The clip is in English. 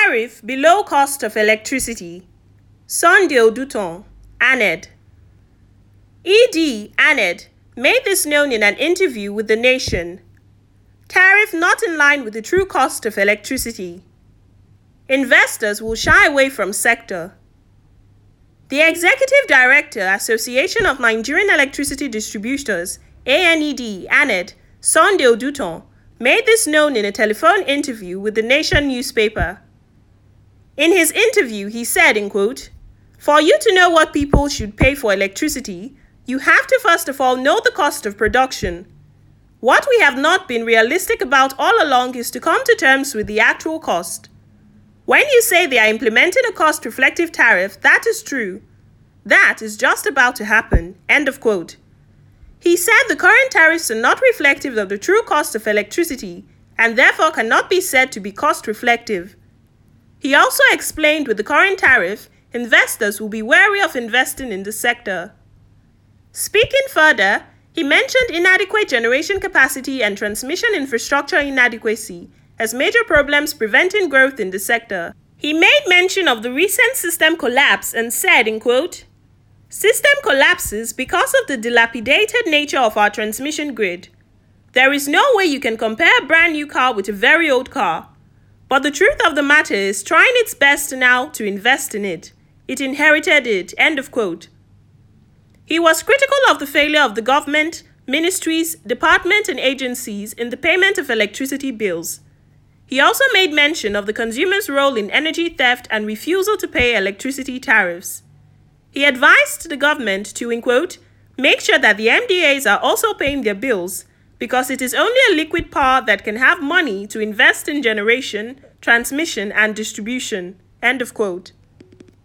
Tariff below cost of electricity. Sunday Oduton, ANED. ANED made this known in an interview with The Nation. Tariff not in line with the true cost of electricity. Investors will shy away from sector. The Executive Director, Association of Nigerian Electricity Distributors, ANED, Sunday Oduton, made this known in a telephone interview with The Nation newspaper. In his interview, he said, in quote, "For you to know what people should pay for electricity, you have to first of all know the cost of production. What we have not been realistic about all along is to come to terms with the actual cost. When you say they are implementing a cost-reflective tariff, that is true. That is just about to happen." End of quote. He said the current tariffs are not reflective of the true cost of electricity and therefore cannot be said to be cost-reflective. He also explained with the current tariff, investors will be wary of investing in the sector. Speaking further, he mentioned inadequate generation capacity and transmission infrastructure inadequacy as major problems preventing growth in the sector. He made mention of the recent system collapse and said, in quote, "System collapses because of the dilapidated nature of our transmission grid. There is no way you can compare a brand new car with a very old car. But the truth of the matter is trying its best now to invest in it. It inherited it." End of quote. He was critical of the failure of the government, ministries, departments, and agencies in the payment of electricity bills. He also made mention of the consumer's role in energy theft and refusal to pay electricity tariffs. He advised the government to, in quote, "make sure that the MDAs are also paying their bills, because it is only a liquid power that can have money to invest in generation, transmission, and distribution." End of quote.